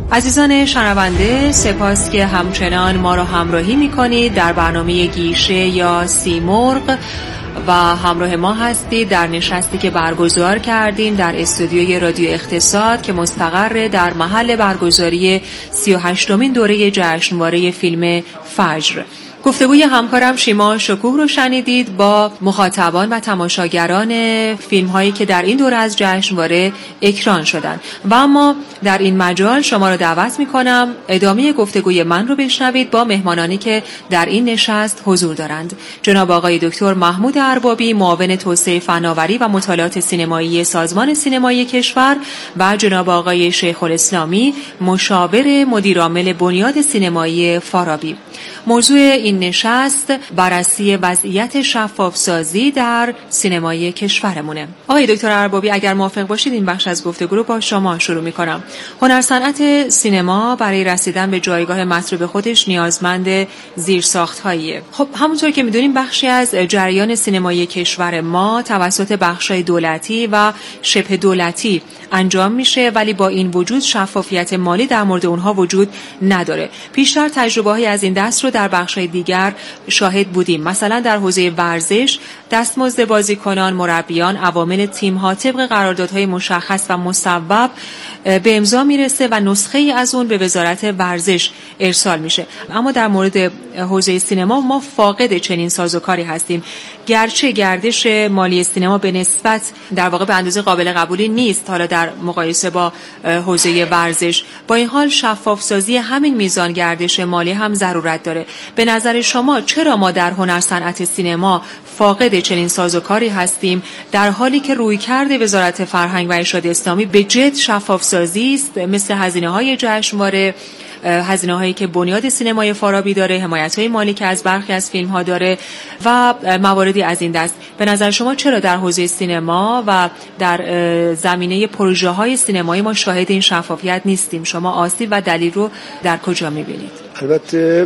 عزیزان شنونده، سپاس که همچنان ما را همراهی می‌کنید در برنامه گیشه یا سیمرغ و همراه ما هستید در نشستی که برگزار کردیم در استودیوی رادیو اقتصاد که مستقر در محل برگزاری 38مین دوره جشنواره فیلم فجر. گفتگوی همکارم شیما شکوه رو شنیدید با مخاطبان و تماشاگران فیلم هایی که در این دوره از جشنواره اکران شدند و اما در این مجال شما رو دعوت میکنم ادامه گفتگوی من رو بشنوید با مهمانانی که در این نشست حضور دارند. جناب آقای دکتر محمود اربابی، معاون توسعه فناوری و مطالعات سینمایی سازمان سینمایی کشور و جناب آقای شیخ الاسلامی، مشاور مدیرعامل بنیاد سینمایی فارابی. موضوع این نشست بررسی وضعیت شفافسازی در سینمای کشورمونه. آقای دکتر اربابی، اگر موافق باشید این بخش از گفتگو رو با شما شروع می‌کنم. هنر صنعت سینما برای رسیدن به جایگاه مطلوب خودش نیازمند زیرساخت‌هاییه. خب همونطور که می‌دونیم بخشی از جریان سینمایی کشور ما توسط بخش‌های دولتی و شبه دولتی انجام میشه، ولی با این وجود شفافیت مالی در مورد اونها وجود نداره. پیشتر تجربه‌های از این دست رو در بخش‌های دیگر شاهد بودیم. مثلا در حوزه ورزش دستمزد بازیکنان، مربیان، عوامل تیم‌ها طبق قراردادهای مشخص و مصوب به امضا میرسه و نسخه‌ای از اون به وزارت ورزش ارسال میشه. اما در مورد حوزه سینما ما فاقد چنین سازوکاری هستیم. گرچه گردش مالی سینما به نسبت در واقع به اندازه قابل قبولی نیست حالا در مقایسه با حوزه ورزش، با این حال شفاف سازی همین میزان گردش مالی هم ضرورت داره. به نظر شما چرا ما در هنر صنعت سینما فاقد چنین سازوکاری هستیم در حالی که رویکرد وزارت فرهنگ و ارشاد اسلامی به جد شفاف سازی است، مثل هزینه‌های جشنواره، هزینه‌هایی که بنیاد سینمای فارابی داره، حمایت‌های مالی که از برخی از فیلم‌ها داره و مواردی از این دست. به نظر شما چرا در حوزه سینما و در زمینه پروژه‌های سینمایی ما شاهد این شفافیت نیستیم؟ شما آسیب و دلیل رو در کجا می‌بینید؟ البته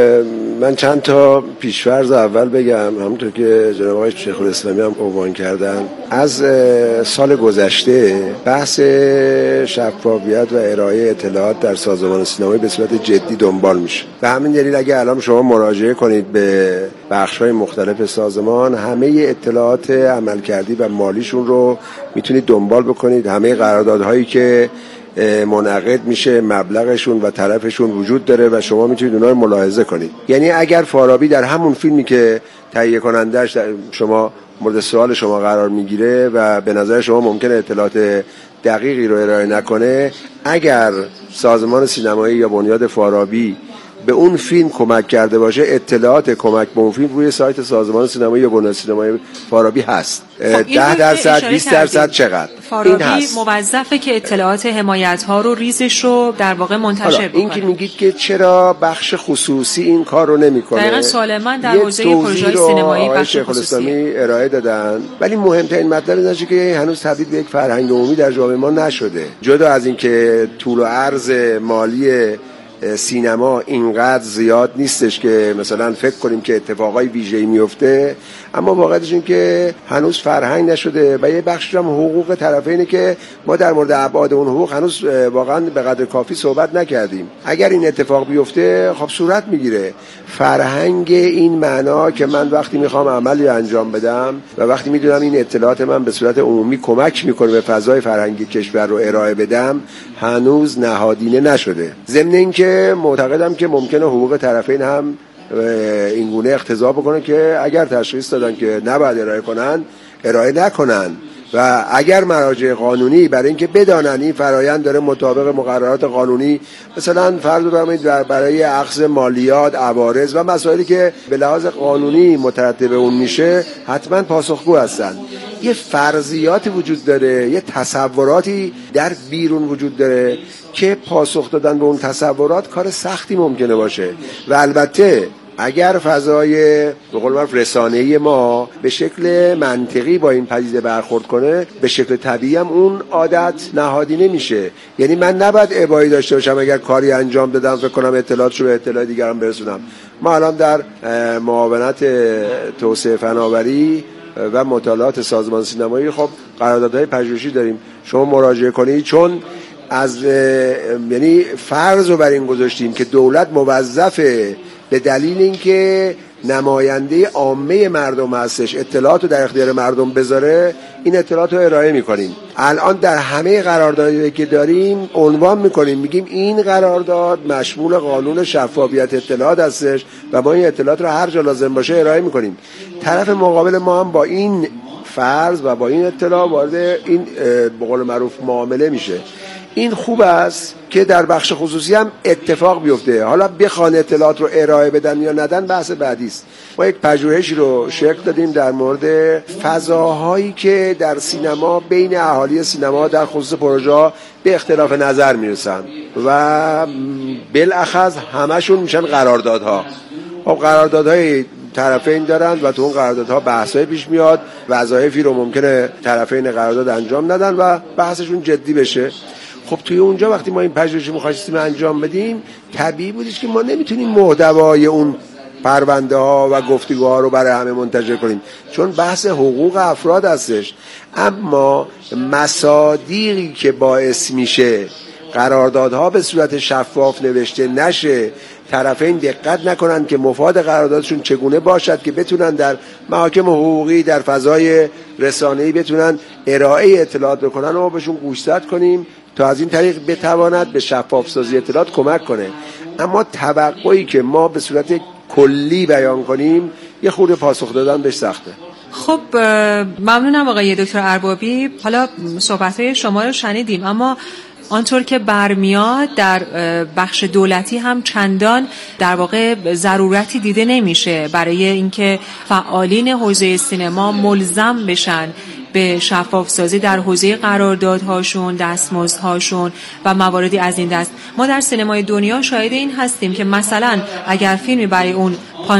من چند تا پیش‌فرض اول بگم. همونطور که جناب آقای شیخ الاسلامی هم عنوان کردن، از سال گذشته بحث شفافیت و ارائه اطلاعات در سازمان سینمایی به صورت جدی دنبال میشه. به همین دلیل اگه الان شما مراجعه کنید به بخش‌های مختلف سازمان، همه اطلاعات عملکردی و مالیشون رو میتونید دنبال بکنید. همه قراردادهایی که منعقد میشه مبلغشون و طرفشون وجود داره و شما میتونید اونها رو ملاحظه کنید. یعنی اگر فارابی در همون فیلمی که تهیه کنندش شما مورد سوال شما قرار میگیره و به نظر شما ممکنه اطلاعات دقیقی رو ارائه نکنه، اگر سازمان سینمایی یا بنیاد فارابی به اون فیلم کمک کرده باشه، اطلاعات کمک به اون فیلم روی سایت سازمان سینمایی یا بنیاد سینمایی فارابی هست. 10%، 20% چقدر فارابی موظفه که اطلاعات حمایت ها رو ریزش رو در واقع منتشر بکنه. این که میگید که چرا بخش خصوصی این کار رو نمیکنه، دقیقاً سوال من در حوزه پروژه‌های سینمایی بخش خصوصی ارائه دادن، ولی مهمترین مطلب اینه که هنوز تبدیل به یک فرهنگ عمومی در جامعه ما نشده. جدا از این که طول و عرض مالی سینما اینقدر زیاد نیستش که مثلا فکر کنیم که اتفاقای ویژه‌ای میفته، اما واقعیتش این که هنوز فرهنگ نشده و یه بخشش هم حقوق طرفینه که ما در مورد ابعاد اون حقوق هنوز واقعا به قدر کافی صحبت نکردیم. اگر این اتفاق بیفته خب صورت میگیره فرهنگ این معنا که من وقتی میخوام عملی انجام بدم و وقتی میدونم این اطلاعات من به صورت عمومی کمک میکنه به فضای فرهنگی کشور رو ارائه بدم، هنوز نهادینه نشده. ضمن اینکه معتقدم که ممکنه حقوق طرفین هم این گونه اقتضا بکنه که اگر تشخیص دادن که نباید ارائه کنن، ارائه نکنن و اگر مراجع قانونی برای اینکه بدانن این فرایند داره مطابق مقررات قانونی، مثلا فرض بفرمایید برای اخذ مالیات، عوارض و مسائلی که به لحاظ قانونی مترتب اون میشه، حتما پاسخگو هستن. یه فرضیاتی وجود داره، یه تصوراتی در بیرون وجود داره که پاسخ دادن به اون تصورات کار سختی ممکنه باشه و البته اگر فضای به قول معروف رسانه‌ای ما به شکل منطقی با این پدیده برخورد کنه، به شکل طبیعی هم اون عادت نهادینه میشه. یعنی من نباید ابایی داشته باشم اگر کاری انجام دادم فکر کنم اطلاعاتشو به اطلاع دیگران برسونم. ما الان در معاونت توسعه فناوری و مطالعات سازمان سینمایی خب قراردادهای پژوهشی داریم. شما مراجعه کنید، چون یعنی فرض رو بر این گذاشتیم که دولت موظفه به دلیل اینکه نماینده عامه مردم هستش اطلاعات رو در اختیار مردم بذاره، این اطلاعات رو ارائه میکنیم. الان در همه قراردادی که داریم عنوان میکنیم، میگیم این قرارداد مشمول قانون شفافیت اطلاعات هستش و ما این اطلاعات رو هر جا لازم باشه ارائه میکنیم. طرف مقابل ما هم با این فرض و با این اطلاع وارد این به قول معروف معامله میشه. این خوب است که در بخش خصوصی هم اتفاق بیفته. حالا بخوان اطلاعات رو ارائه بدن یا ندن بحث بعدی است. ما یک پژوهشی رو شکل دادیم در مورد فضاهایی که در سینما بین اهالی سینما در خصوص پروژه‌ها به اختلاف نظر میرسن و بالاخص همشون میشن قراردادها. خب قراردادهای طرفین دارند و تو اون قراردادها بحث‌های پیش میاد، وظایفی رو ممکنه طرفین قرارداد انجام ندن و بحثشون جدی بشه. خب توی اونجا وقتی ما این پژوهش می‌خواستیم انجام بدیم، طبیعی بودش که ما نمیتونیم محتوای اون پرونده ها و گفتگوها رو برای همه منتشر کنیم، چون بحث حقوق افراد هستش. اما مصادیقی که باعث میشه قراردادها به صورت شفاف نوشته نشه، طرفین دقت نکنن که مفاد قراردادشون چگونه باشد که بتونن در محاکم حقوقی در فضای رسانه‌ای بتونن ارائه اطلاعات بکنن و بهشون گوشزد کنیم تا از این طریق بتواند به شفاف سازی اطلاعات کمک کنه. اما توقعی که ما به صورت کلی بیان کنیم یه خورده پاسخ دادن بهش سخته. خب ممنونم آقای دکتر اربابی. حالا صحبت‌های شما رو شنیدیم، اما آنطور که برمیاد در بخش دولتی هم چندان در واقع ضرورتی دیده نمیشه برای اینکه فعالین حوزه سینما ملزم بشن به شفاف سازی در حوزه قراردادهاشون، دستمزدهاشون و مواردی از این دست. ما در سینمای دنیا شاهد این هستیم که مثلا اگر فیلمی برای اون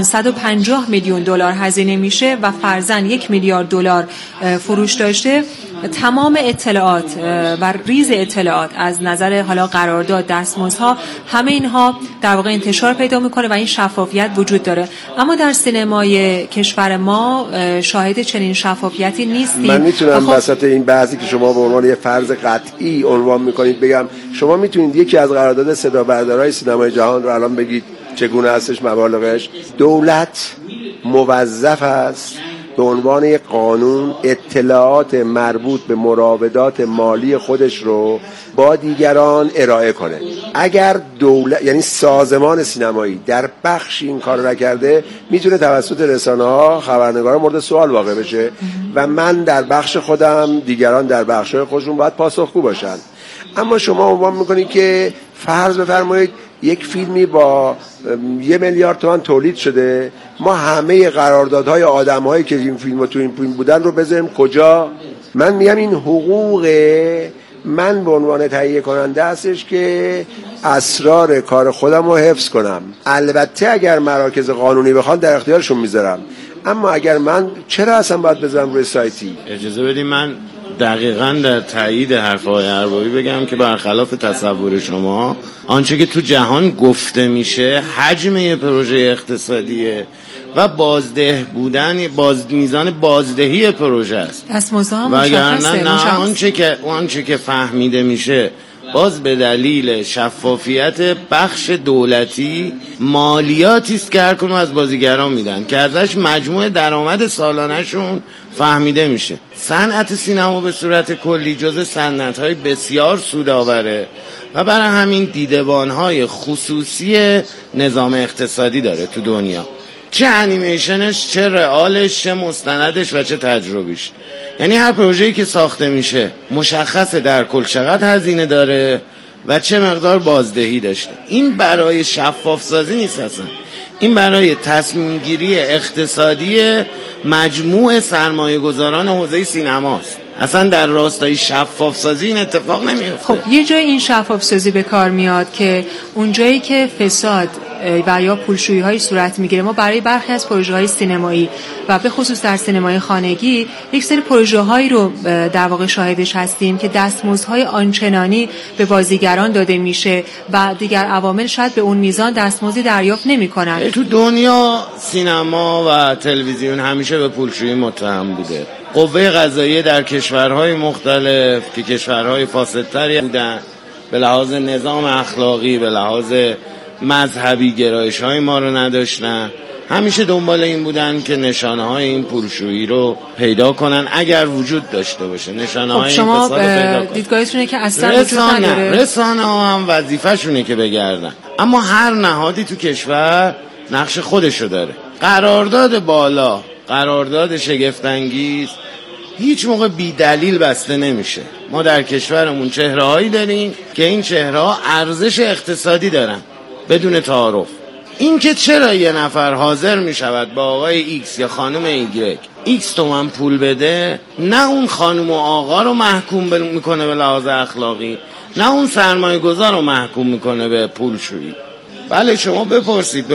550 میلیون دلار هزینه میشه و فرضاً 1 میلیارد دلار فروش داشته، تمام اطلاعات و ریز اطلاعات از نظر حالا قرارداد، دستمزدها، همه اینها در واقع انتشار پیدا میکنه و این شفافیت وجود داره. اما در سینمای کشور ما شاهد چنین شفافیتی نیستیم. من میتونم وسط این بحثی که شما به عنوان یه فرض قطعی عنوان میکنید بگم شما میتونید یکی از قرارداد صدا بردارهای سینمای جهان رو الان بگید چگونه هستش مبالغش؟ دولت موظف است به عنوان یک قانون اطلاعات مربوط به مراودات مالی خودش رو با دیگران ارائه کنه. اگر دولت یعنی سازمان سینمایی در بخش این کار نکرده، میتونه توسط رسانه‌ها خبرنگارا مورد سوال واقع بشه و من در بخش خودم، دیگران در بخش‌های خودشون باید پاسخگو باشن. اما شما عنوان میکنید که فرض بفرمایید یک فیلمی با 1 میلیارد تومان تولید شده، ما همه قراردادهای آدم‌هایی که این فیلم تو این فیلم بودن رو بذاریم کجا؟ من میگم این حقوق من به عنوان تهیه کننده هستش که اسرار کار خودم رو حفظ کنم. البته اگر مراکز قانونی بخوان در اختیارشون میذارم، اما اگر من چرا اصلا باید بذارم روی سایتی؟ اجازه بدید من دقیقاً در تایید حرف‌های اربابی بگم که برخلاف تصور شما، آنچه که تو جهان گفته میشه حجم یه پروژه اقتصادیه و بازده بودن میزان بازدهی پروژه است. دستمزدها وگرنه نه آنچه که فهمیده میشه باز به دلیل شفافیت بخش دولتی مالیاتی است که هر کدوم از بازیگران میدن که ازش مجموع درآمد سالانه‌شون فهمیده میشه. صنعت سینما به صورت کلی جزء صنعت‌های بسیار سودآوره و برای همین دیدبان‌های خصوصی نظام اقتصادی داره تو دنیا، چه انیمیشنش، چه رئالش، چه مستندش و چه تجربیش. یعنی هر پروژه‌ای که ساخته میشه مشخصه در کل چقدر هزینه داره و چه مقدار بازدهی داشته. این برای شفاف سازی نیست اصلا، این برای تصمیم گیری اقتصادی مجموع سرمایه گذاران حوزه سینماست. اصلا در راستای شفاف سازی این اتفاق نمیفته. خب یه جای این شفاف سازی به کار میاد که اون جایی که فساد و یا پولشویی های صورت میگیره. ما برای برخی از پروژه های سینمایی و به خصوص در سینمای خانگی یک سری پروژه هایی رو در واقع شاهدش هستیم که دستمزدهای آنچنانی به بازیگران داده میشه و دیگر عوامل شاید به اون میزان دستمزدی دریافت نمیکنن. تو دنیا سینما و تلویزیون همیشه به پولشویی متهم بوده. قوه قضاییه در کشورهای مختلف که کشورهای فاسدتری بودن به لحاظ نظام اخلاقی، به لحاظ مذهبی گرایش‌های ما رو نداشتن. همیشه دنبال این بودن که نشانه‌های این پولشویی رو پیدا کنن اگر وجود داشته باشه. نشانه‌های این فساد رو پیدا کنن. دیدگاهتونه که اصلا وجود نداره. رسانه‌ها هم وظیفه‌شونه که بگردن. اما هر نهادی تو کشور نقش خودشو داره. قرارداد بالا، قرارداد شگفت‌انگیز هیچ موقع بی دلیل بسته نمیشه. ما در کشورمون چهره‌هایی داریم که این چهره‌ها ارزش اقتصادی دارن بدون تعارف. این که چرا یه نفر حاضر می شود با آقای ایکس یا خانم ایگرگ ایکس تومن پول بده، نه اون خانم و آقا رو محکوم میکنه به لحاظ اخلاقی، نه اون سرمایه گذار رو محکوم میکنه به پولشویی. بله شما بپرسید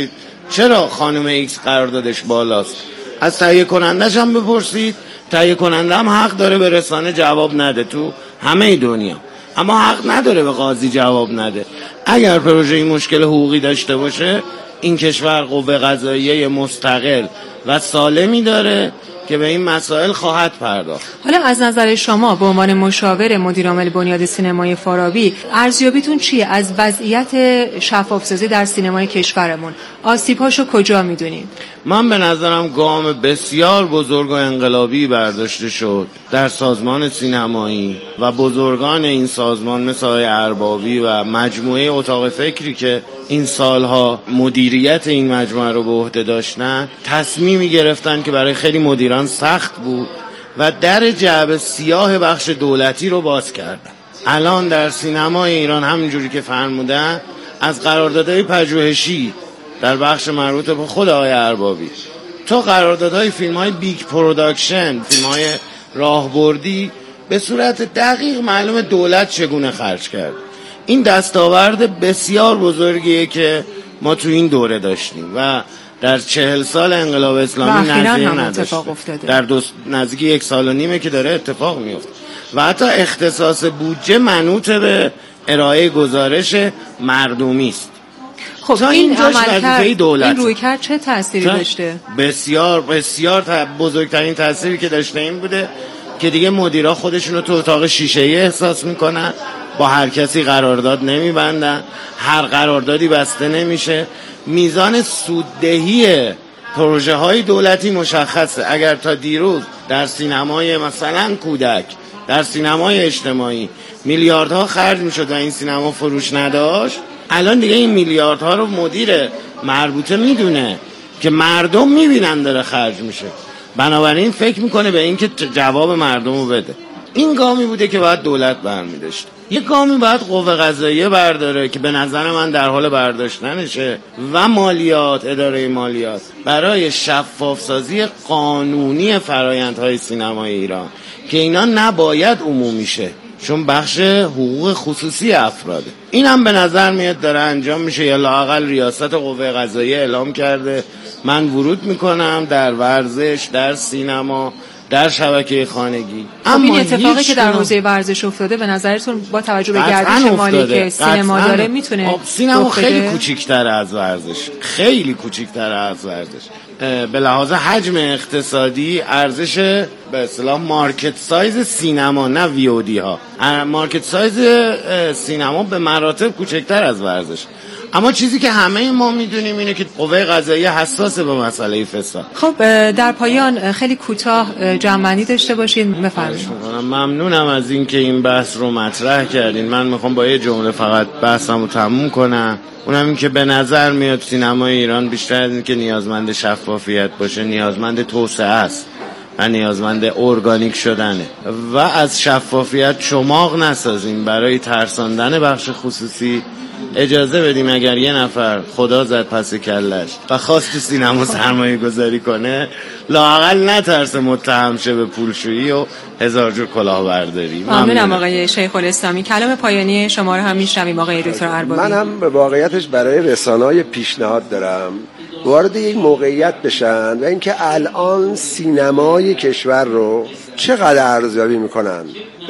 چرا خانم ایکس قراردادش بالاست، از تهیه کنندش هم بپرسید. تهیه کننده هم حق داره به رسانه جواب نده تو همه دنیا، اما حق نداره به قاضی جواب نده. اگر پروژه این مشکل حقوقی داشته باشه، این کشور قوه قضاییه مستقل و سالمی داره که به این مسائل خواهد پرداخت. حالا از نظر شما به عنوان مشاور مدیر عامل بنیاد سینمای فارابی، ارزیابیتون چیه از وضعیت شفاف‌سازی در سینمای کشورمون؟ آسیب‌هاشو کجا می‌دونید؟ من به نظرم گام بسیار بزرگ و انقلابی برداشته شد در سازمان سینمایی و بزرگان این سازمان مثل آقای اربابی و مجموعه اتاق فکری که این سالها مدیریت این مجموعه رو به عهده داشتن، تصمیمی گرفتن که برای خیلی مدیران سخت بود و در جعبه سیاه بخش دولتی رو باز کردن. الان در سینمای ایران همینجوری که فرمودن، از قراردادهای پژوهشی در بخش مربوط به خود آقای اربابی تا قراردادهای فیلم‌های بیگ پروداکشن، فیلم‌های راهبردی، به صورت دقیق معلوم دولت چگونه خرج کرد. این دستاورد بسیار بزرگیه که ما تو این دوره داشتیم و در 40 سال انقلاب اسلامی نظیر نداشت. در نزدیک 1 سال و نیمه که داره اتفاق میفته و حتی اختصاص بودجه منوط به ارائه گزارش مردمی است. خب این عملکرد، این رویکرد چه تأثیری داشته؟ بسیار بزرگترین تأثیری که داشته این بوده که دیگه مدیرا خودشونو تو اتاق شیشه‌ای احساس میکنن، با هر کسی قرارداد نمیبندن، هر قراردادی بسته نمیشه. میزان سوددهی پروژه های دولتی مشخصه. اگر تا دیروز در سینمای مثلا کودک، در سینمای اجتماعی میلیاردها خرج میشد و این سینما فروش نداشت، الان دیگه این میلیاردها رو مدیر مربوطه میدونه که مردم میبینن داره خرج میشه، بنابراین فکر میکنه به این که جواب مردم رو بده. این گامی بوده که باید دولت برمی‌داشت. یک گامی باید قوه قضاییه برداره که به نظر من در حال برداشتنشه و مالیات، اداره مالیات، برای شفاف‌سازی قانونی فرآیندهای سینمای ایران که اینا نباید عمومی شه، چون بخش حقوق خصوصی افراده. این هم به نظر میاد داره انجام میشه، یا لااقل ریاست قوه قضاییه اعلام کرده من ورود میکنم در ورزش، در سینما، در شبکه خانگی. اما این اتفاقی که در حوزه ورزش افتاده به نظرتون با توجه به گردش مالی که سینما داره میتونه؟ سینما خیلی کوچیک‌تره از ورزش، خیلی کوچیک‌تره از ورزش. به لحاظ حجم اقتصادی ارزش به اصطلاح مارکت سایز سینما، نه ویودی ها، مارکت سایز سینما به مراتب کوچکتر از ورزش. اما چیزی که همه ما میدونیم اینه که قوه قضاییه حساسه به مسئله فساد. خب در پایان خیلی کوتاه جمع‌بندی داشته باشین، بفرمایید. ممنونم از این که این بحث رو مطرح کردین. من میخوام با یه جمله فقط بحثمو تموم کنم، اونم این که به نظر میاد سینمای ایران بیشتر از این که نیازمند شفافیت باشه، نیازمند توسعه است و نیازمند ارگانیک شدنه و از شفافیت چماق نسازیم برای ترساندن بخش خصوصی. اجازه بدیم اگر یه نفر خدا زد پس کلش و خواست تو سینما سرمایه گذاری کنه، لااقل نترسه متهم شه به پولشویی و هزار جور کلاهبرداری. ممنونم آقای شیخ الاسلامی. کلام پایانی شما رو هم میشنویم آقای دکتر اربابی. من هم به واقعیتش برای رسانه‌های پیشنهاد دارم وارد یک موقعیت بشن و اینکه الان سینمای کشور رو چقدر ارزیابی میکنن.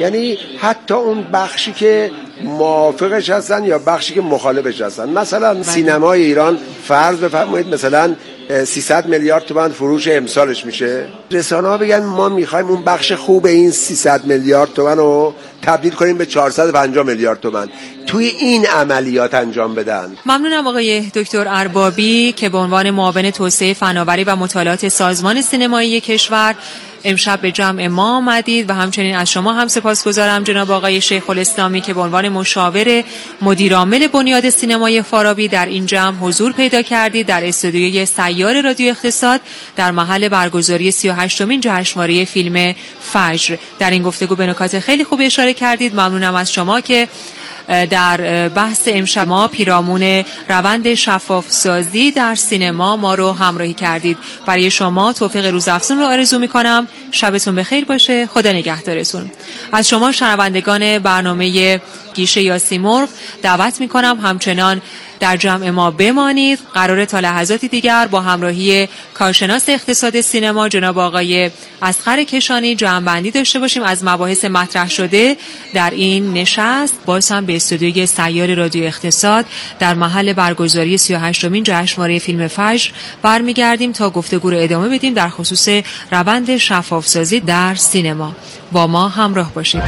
یعنی حتی اون بخشی که موافقش هستن یا بخشی که مخالفش هستن. مثلا سینمای ایران فرض بفرمایید مثلا 300 میلیارد تومان فروش امسالش میشه، رسانه‌ها بگن ما میخوایم اون بخش خوب این 300 میلیارد تومان رو تبدیل کنیم به 450 میلیارد تومان، توی این عملیات انجام بدن. ممنونم آقای دکتر اربابی که به عنوان معاون توسعه فناوری و مطالعات سازمان سینمایی کشور امشب به جمع ما آمدید و همچنین از شما هم سپاسگزارم جناب آقای شیخ الاسلامی که به عنوان مشاور مدیرعامل بنیاد سینمای فارابی در این جمع حضور پیدا کردید در استودیوی سیار رادیو اقتصاد در محل برگزاری 38مین جشنواره فیلم فجر. در این گفتگو به نکات خیلی خوب اشاره کردید. ممنونم از شما که در بحث امشب ما پیرامون روند شفاف سازی در سینما ما رو همراهی کردید. برای شما توفیق روزافزون رو آرزو میکنم. شبتون بخیر باشه. خدا نگهدارتون. از شما شنوندگان برنامه گیشه یا سیمرغ دعوت میکنم همچنان در جمع ما بمانید. قراره تا لحظاتی دیگر با همراهی کارشناس اقتصاد سینما جناب آقای اصغر کشانی جمع‌بندی داشته باشیم از مباحث مطرح شده در این نشست. باز هم به استودیوی سیار رادیو اقتصاد در محل برگزاری 38مین جشنواره فیلم فجر برمیگردیم تا گفتگو رو ادامه بدیم در خصوص روند شفافسازی در سینما. با ما همراه باشید.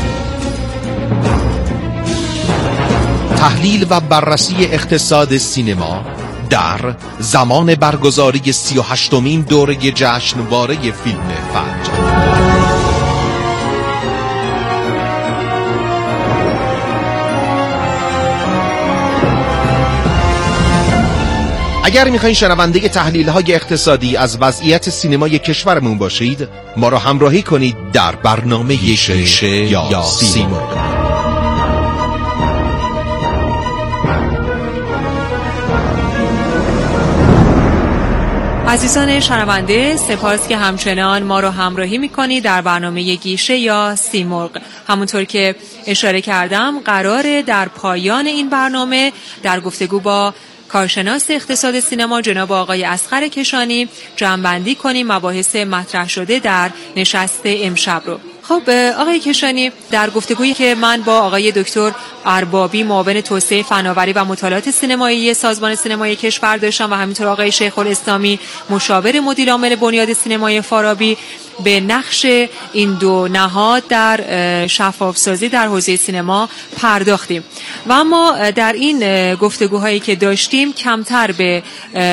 تحلیل و بررسی اقتصاد سینما در زمان برگزاری 38مین دوره جشنواره فیلم فجر. اگر میخواین شنونده تحلیل‌های اقتصادی از وضعیت سینمای کشورمون باشید، ما را همراهی کنید در برنامه گیشه یا سیمرغ. عزیزان شنونده، سپاس که همچنان ما رو همراهی میکنید در برنامه گیشه یا سیمرغ. همونطور که اشاره کردم قراره در پایان این برنامه در گفتگو با کارشناس اقتصاد سینما جناب آقای اصغر کشانی جمع‌بندی کنیم مباحث مطرح شده در نشست امشب رو. خب آقای کشانی، در گفتگویی که من با آقای دکتر اربابی معاون توسعه فناوری و مطالعات سینمایی سازمان سینمای کشور داشتم و همینطور آقای شیخ الاسلامی مشاور مدیرعامل بنیاد سینمای فارابی به نقش این دو نهاد در شفافسازی در حوزه سینما پرداختیم و اما در این گفتگوهایی که داشتیم کمتر به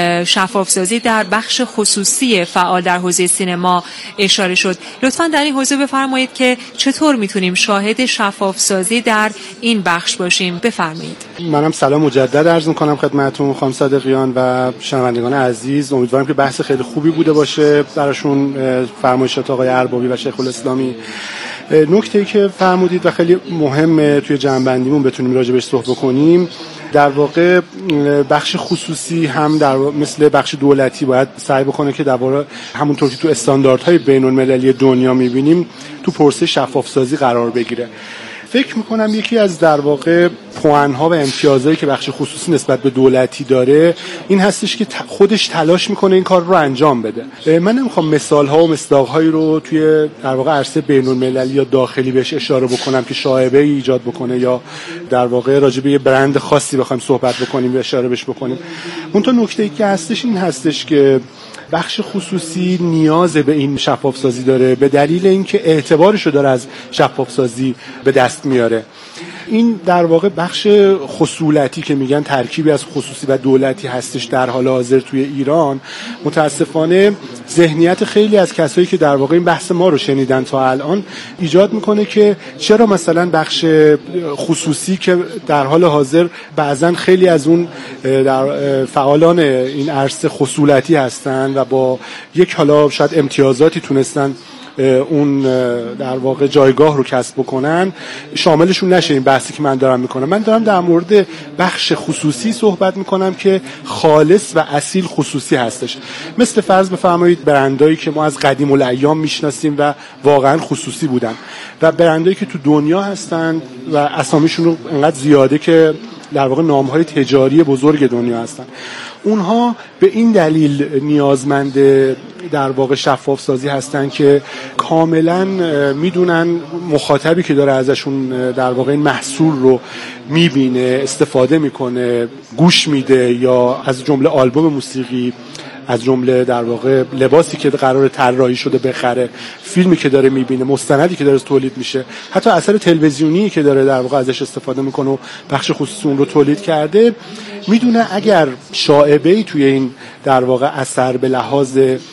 شفافسازی در بخش خصوصی فعال در حوزه سینما اشاره شد. لطفاً در این حوزه بفرمایید که چطور میتونیم شاهد شفافسازی در این بخش باشیم. بفرمایید. منم سلام مجدد عرض می‌کنم خدمتتون خانم صادقیان و شنوندگان عزیز. امیدوارم که بحث خیلی خوبی بوده باشه براشون فرمایشات آقای اربابی و شیخ الاسلامی. نکته‌ای که فرمودید و خیلی مهمه توی جمع‌بندیمون بتونیم راجع بهش صحبت بکنیم، در واقع بخش خصوصی هم در مثل بخش دولتی باید سعی بکنه که در واقع همونطور که تو استانداردهای بین‌المللی دنیا می‌بینیم تو پروسه شفافسازی قرار بگیره. فکر میکنم یکی از در واقع پوان‌ها و امتیازهایی که بخش خصوصی نسبت به دولتی داره این هستش که خودش تلاش میکنه این کار رو انجام بده. من نمیخوام مثال‌ها و مصداق‌هایی رو توی در واقع عرصه بین‌المللی یا داخلی بهش اشاره بکنم که شایبه ایجاد بکنه یا در واقع راجع به یه برند خاصی بخوایم صحبت بکنیم و اشاره بهش بکنیم. اون تا نکته‌ای که هستش این هستش که بخش خصوصی نیاز به این شفافسازی داره به دلیل اینکه اعتبارش رو داره از شفافسازی به دست میاره. این در واقع بخش خصولتی که میگن ترکیبی از خصوصی و دولتی هستش در حال حاضر توی ایران، متاسفانه ذهنیت خیلی از کسایی که در واقع این بحث ما رو شنیدن تا الان ایجاد میکنه که چرا مثلا بخش خصوصی که در حال حاضر بعضن خیلی از اون در فعالان این عرصه خصولتی هستن و با یک حالا شاید امتیازاتی تونستن اون در واقع جایگاه رو کسب بکنن شاملشون نشه این بحثی که من دارم میکنم. من دارم در مورد بخش خصوصی صحبت میکنم که خالص و اصیل خصوصی هستش. مثل فرض بفرمایید برندایی که ما از قدیم الایام میشناسیم و واقعا خصوصی بودن و برندایی که تو دنیا هستن و اسامیشون رو انقدر زیاده که در واقع نامهای تجاری بزرگ دنیا هستن. اونها به این دلیل نیازمند در واقع شفاف سازی هستن که کاملا میدونن مخاطبی که داره ازشون در واقع این محصول رو میبینه، استفاده میکنه، گوش میده، یا از جمله آلبوم موسیقی، از جمله در واقع لباسی که قرار طراحی شده بخره، فیلمی که داره میبینه، مستندی که داره تولید میشه، حتی اثر تلویزیونی که داره در واقع ازش استفاده میکنه و بخش خصوصی اون رو تولید کرده، میدونه اگر شائبه‌ای توی این در واقع اثر به لحاظ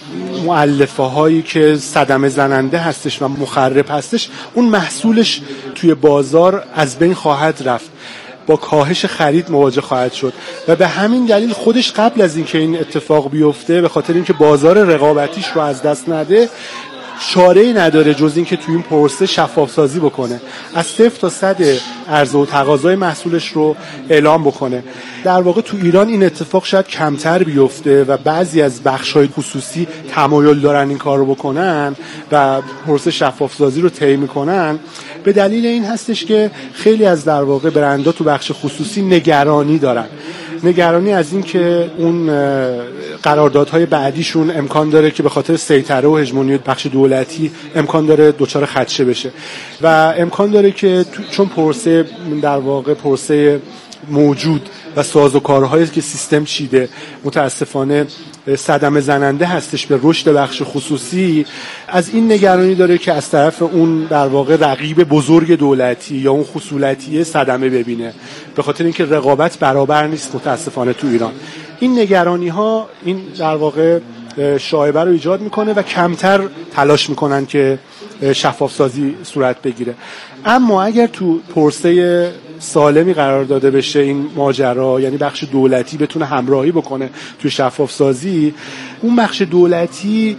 مؤلفه هایی که صدمه زننده هستش و مخرب هستش، اون محصولش توی بازار از بین خواهد رفت، با کاهش خرید مواجه خواهد شد و به همین دلیل خودش قبل از اینکه این اتفاق بیفته، به خاطر اینکه بازار رقابتیش رو از دست نده، چاره‌ای نداره جز اینکه توی این پروسه شفاف سازی بکنه، از 0 تا 100 عرضه و تقاضای محصولش رو اعلام بکنه. در واقع تو ایران این اتفاق شاید کمتر بیفته و بعضی از بخش‌های خصوصی تمایل دارن این کار رو بکنن و پروسه شفاف سازی رو طی می‌کنن. به دلیل این هستش که خیلی از در واقع برندها تو بخش خصوصی نگرانی دارن، نگرانی از این که اون قراردادهای بعدیشون امکان داره که به خاطر سیطره و هژمونی بخش دولتی امکان داره دچار خدشه بشه و امکان داره که چون پروسه در واقع پروسه موجود و سازوکارهایی که سیستم چیده متاسفانه صدمه زننده هستش به رشد بخش خصوصی، از این نگرانی داره که از طرف اون در واقع رقیب بزرگ دولتی یا اون خصولتیه صدمه ببینه، به خاطر اینکه رقابت برابر نیست متاسفانه تو ایران. این نگرانی ها این در واقع شایبه رو ایجاد میکنه و کمتر تلاش میکنن که شفاف سازی صورت بگیره. اما اگر تو پروسه سالمی قرار داده بشه این ماجرا، یعنی بخش دولتی بتونه همراهی بکنه توی شفاف سازی، اون بخش دولتی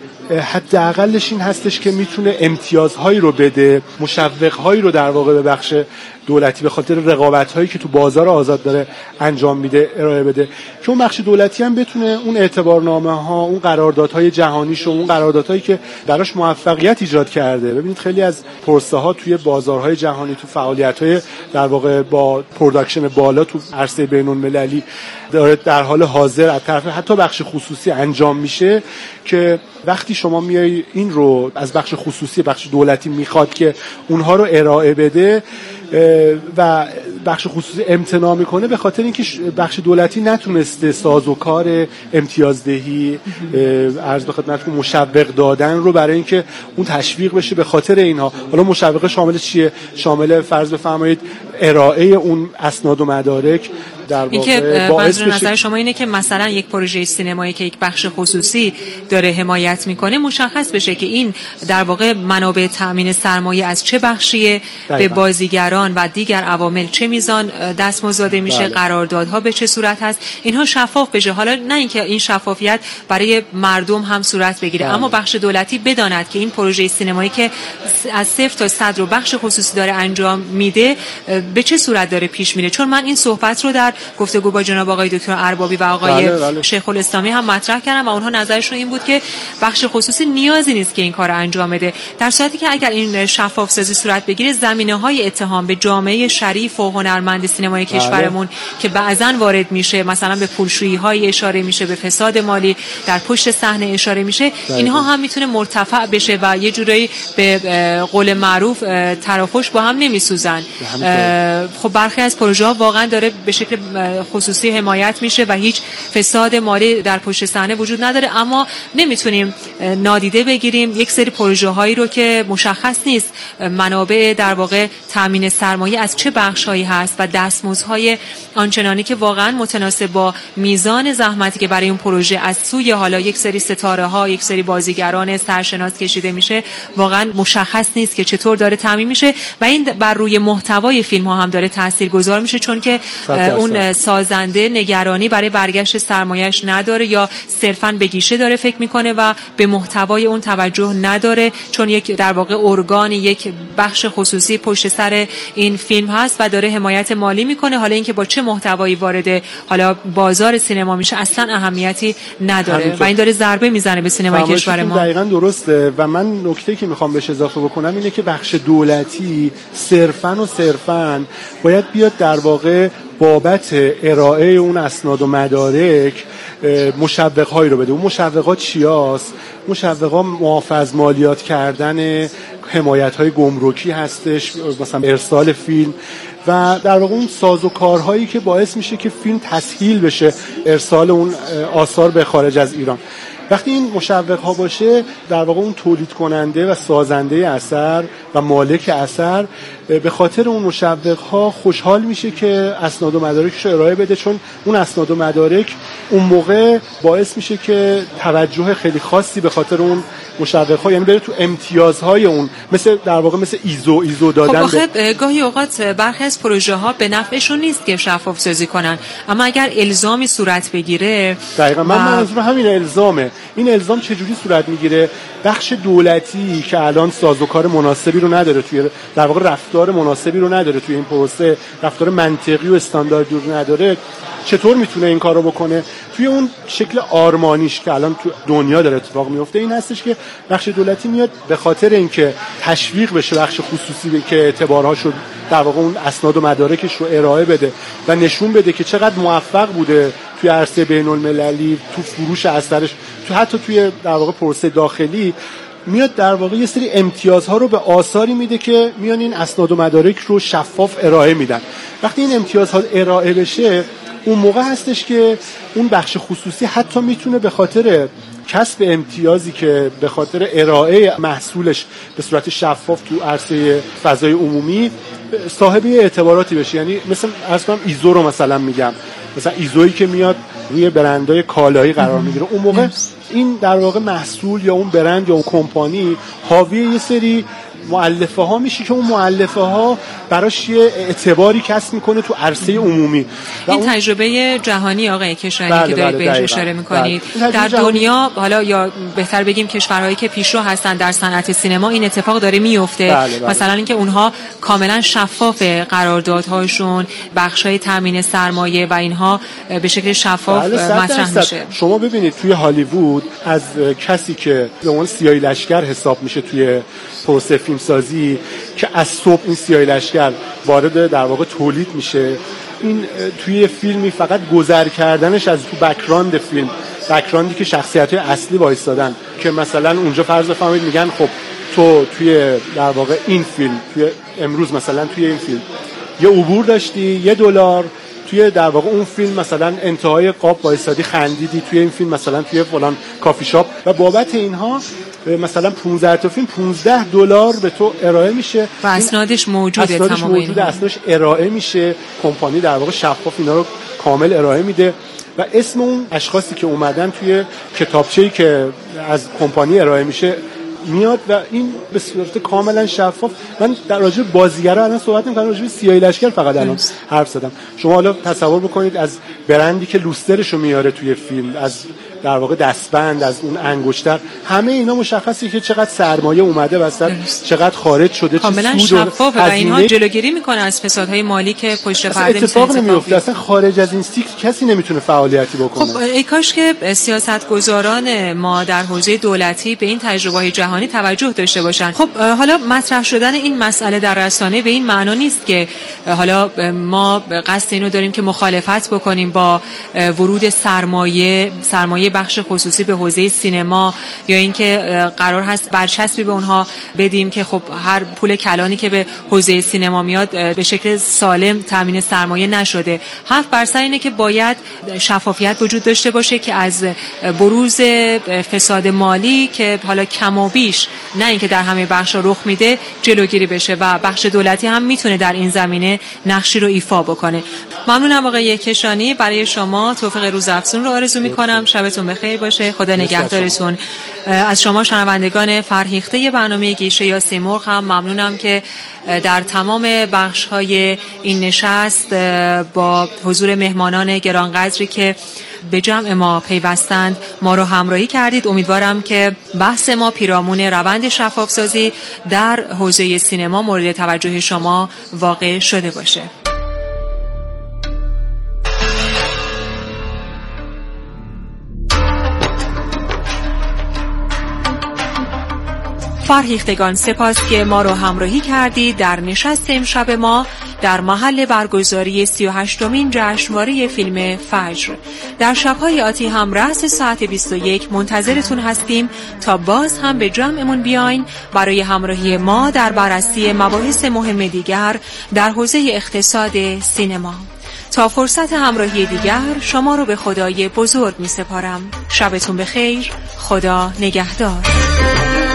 حداقلش این هستش که میتونه امتیازهایی رو بده، مشوقهایی رو در واقع به بخش دولتی به خاطر رقابت‌هایی که تو بازار آزاد داره انجام میده ارائه بده، که اون بخش دولتی هم بتونه اون اعتبارنامه‌ها، اون قراردادهای جهانیش و اون قراردادهایی که براش موفقیت ایجاد کرده. ببینید خیلی از پروسه‌ها توی بازارهای جهانی، تو فعالیت‌های در واقع با پروداکشن بالا تو عرصه بین‌المللی داره در حال حاضر از طرف حتی بخش خصوصی انجام میشه، که وقتی شما میای این رو از بخش خصوصی بخش دولتی میخواد که اونها رو ارائه بده و بخش خصوصی امتناع میکنه، به خاطر اینکه بخش دولتی نتونسته سازوکار امتیازدهی عرض به خدمتتون مشوق دادن رو برای اینکه اون تشویق بشه. به خاطر اینها حالا مشوق شامل چیه؟ شامل فرض بفرمایید ارائه اون اسناد و مدارک در واقع باعث بشه. نظر شما اینه که مثلا یک پروژه سینمایی که یک بخش خصوصی داره حمایت میکنه مشخص بشه که این در واقع منابع تامین سرمایه از چه بخشیه، به بازیگران و دیگر عوامل چه میزان دستمزد داده میشه، قراردادها به چه صورت هست، اینها شفاف بشه. حالا نه اینکه این شفافیت برای مردم هم صورت بگیره، اما بخش دولتی بداند که این پروژه سینمایی که از 0 تا 100 رو بخش خصوصی داره انجام میده به چه صورت داره پیش میره. چون من این صحبت رو در گفتگو با جناب آقای دکتر اربابی و آقای شیخ الاسلامی هم مطرح کردم و اونها نظرشون این بود که بخش خصوصی نیازی نیست که این کار انجام بده، در صورتی که اگر این شفاف سازی صورت بگیره زمینه‌های اتهام به جامعه شریف و هنرمند سینمای کشورمون که بعضن وارد میشه، مثلا به پولشویی‌های اشاره میشه، به فساد مالی در پشت صحنه اشاره میشه، اینها هم میتونه مرتفع بشه و یه جورایی به قول معروف طرفش با هم نمیسوزن. خب برخی از پروژه‌ها واقعا داره به شکل خصوصی حمایت میشه و هیچ فساد مالی در پشت صحنه وجود نداره، اما نمیتونیم نادیده بگیریم یک سری پروژه هایی رو که مشخص نیست منابع در واقع تامین سرمایه از چه بخش‌هایی هست و دستمزدهای آنچنانی که واقعا متناسب با میزان زحمتی که برای اون پروژه از سوی حالا یک سری ستاره ها، یک سری بازیگران سرشناس کشیده میشه، واقعا مشخص نیست که چطور داره تامین میشه و این بر روی محتوای فیلم ها هم داره تاثیرگذار میشه، چون که اون سازنده نگرانی برای برگشت سرمایه‌اش نداره یا صرفاً به گیشه داره فکر میکنه و به محتوای اون توجه نداره، چون یک در واقع ارگان، یک بخش خصوصی پشت سر این فیلم هست و داره حمایت مالی میکنه. حالا اینکه با چه محتوایی وارد حالا بازار سینما میشه اصلا اهمیتی نداره و این داره ضربه میزنه به سینمای کشور ما. دقیقاً درسته و من نکته‌ای که میخوام بهش اضافه بکنم اینه که بخش دولتی صرفاً باید بیاد در واقع بابت ارائه اون اسناد و مدارک مشوق‌هایی رو بده. اون مشوقات چیاست؟ مشوقات معاف از مالیات کردن، حمایت‌های گمرکی هستش، مثلا ارسال فیلم و در واقع اون سازوکارهایی که باعث میشه که فیلم تسهیل بشه ارسال اون آثار به خارج از ایران. وقتی این مشوق‌ها باشه، در واقع اون تولید کننده و سازنده اثر و مالک اثر به خاطر اون مشوق‌ها خوشحال میشه که اسناد و مدارکش رو ارائه بده، چون اون اسناد و مدارک اون موقع باعث میشه که توجه خیلی خاصی به خاطر اون مشوق‌ها، یعنی بره تو امتیازهای اون، مثل در واقع مثل ایزو دادن. خب گاهی اوقات برخی از پروژه‌ها به نفعشون نیست که شفاف سازی کنن، اما اگر الزامی صورت بگیره. دقیقاً من منظورم همین الزامه. این الزام چجوری صورت میگیره؟ بخش دولتی که الان سازوکار مناسبی رو نداره، توی در واقع رفتار مناسبی رو نداره توی این پروسه، رفتار منطقی و استانداردی رو نداره، چطور میتونه این کارو بکنه؟ توی اون شکل آرمانیش که الان تو دنیا داره اتفاق میفته این هستش که بخش دولتی میاد به خاطر اینکه تشویق بشه بخش خصوصی که اعتبارهاشو در واقع اون اسناد و مدارکش رو ارائه بده و نشون بده که چقدر موفق بوده توی عرصه بین‌المللی، تو فروش اثرش، تو حتی توی در واقع پروسه داخلی، میاد در واقع یه سری امتیازها رو به آثاری میده که میان این اسناد و مدارک رو شفاف ارائه میدن. وقتی این امتیازها ارائه بشه، اون موقع هستش که اون بخش خصوصی حتی میتونه به خاطر کسب امتیازی که به خاطر ارائه محصولش به صورت شفاف تو عرصه فضای عمومی صاحب اعتباراتی بشه. یعنی مثلا اصلا ایزو رو مثلا میگم، مثلا ایزویی که میاد روی برندهای کالایی قرار میگیره، اون موقع این در واقع محصول یا اون برند یا اون کمپانی حاوی یه سری مؤلفه ها میشه که اون مؤلفه ها براش یه اعتباری کسب میکنه تو عرصه عمومی. این تجربه جهانی آقای کشوری که دارید بهش اشاره میکنید در دنیا، حالا یا بهتر بگیم کشورهایی که پیشرو هستن در صنعت سینما، این اتفاق داره میفته. مثلا اینکه اونها کاملا شفاف قراردادهاشون، بخشای تامین سرمایه و اینها به شکل شفاف مطرح میشه. شما ببینید توی هالیوود از کسی که به عنوان سیاهی لشکر حساب میشه توی پروسه فیلم سازی، که از صبح این سیاهی لشکر وارد در واقع تولید میشه، این توی فیلمی فقط گذر کردنش از تو بک‌گراند فیلم، بک‌گراندی که شخصیت‌های اصلی وایسادن، که مثلا اونجا فرض بفرمایید میگن خب تو توی در واقع این فیلم، توی امروز مثلا توی این فیلم یه عبور داشتی $1، توی در واقع اون فیلم مثلا انتهای قاب وایسادی خندیدی، توی این فیلم مثلا توی فلان کافی شاپ، و بابت اینها مثلا 15 تا فیلم $15 به تو ارائه میشه و اسنادش موجوده، اسنادش ارائه میشه، کمپانی در واقع شفاف اینا رو کامل ارائه میده و اسم اون اشخاصی که اومدن توی کتابچه‌ای که از کمپانی ارائه میشه میاد و این به صورت کاملا شفاف. من در راجع به بازیگرا الان صحبت نمی‌کنم، راجع به سیاهی لشکر فقط الان حرف زدم. شما حالا تصور بکنید از برندی که لوسترشو میاره توی فیلم، از در واقع دستبند، از اون انگشتر، همه اینا مشخصه که چقدر سرمایه اومده وسط، چقدر خارج شده، کاملا شفافه و اینها جلوگیری میکنه از فسادهای مالی که پشت پرده اتفاق نمیفته. اصلا خارج از این سیکل کسی نمیتونه فعالیتی بکنه. خب ای کاش که سیاستگزاران ما در حوزه دولتی به این تجربه‌های جهانی توجه داشته باشن. خب حالا مطرح شدن این مسئله در رسانه به این معنا نیست که حالا ما قصد اینو داریم که مخالفت بکنیم با ورود سرمایه بخش خصوصی به حوزه سینما، یا اینکه قرار هست برچسبی به اونها بدیم که خب هر پول کلانی که به حوزه سینما میاد به شکل سالم تامین سرمایه نشده. حرف بر سر اینه که باید شفافیت وجود داشته باشه که از بروز فساد مالی که حالا کم و بیش، نه اینکه در همه بخش‌ها رخ میده، جلوگیری بشه و بخش دولتی هم میتونه در این زمینه نقشی رو ایفا بکنه. ممنونم آقای کشانی. برای شما توفیق روزافزون رو آرزو می‌کنم. شبتون بخیر باشه. خدا نگهدارتون. از شما شنوندگان فرهیخته برنامه گیشه یا سیمرغ هم ممنونم که در تمام بخش‌های این نشست با حضور مهمانان گرانقدری که به جمع ما پیوستند ما رو همراهی کردید. امیدوارم که بحث ما پیرامون روند شفافسازی در حوزه سینما مورد توجه شما واقع شده باشه. فرهیختگان، سپاس که ما رو همراهی کردید در نشست امشب ما در محل برگزاری 38مین جشنواره فیلم فجر. در شب‌های آتی هم رأس ساعت 21 منتظرتون هستیم تا باز هم به جمعمون بیاین برای همراهی ما در بررسی مباحث مهم دیگر در حوزه اقتصاد سینما. تا فرصت همراهی دیگر شما رو به خدای بزرگ می سپارم. شبتون بخیر. خدا نگهدار.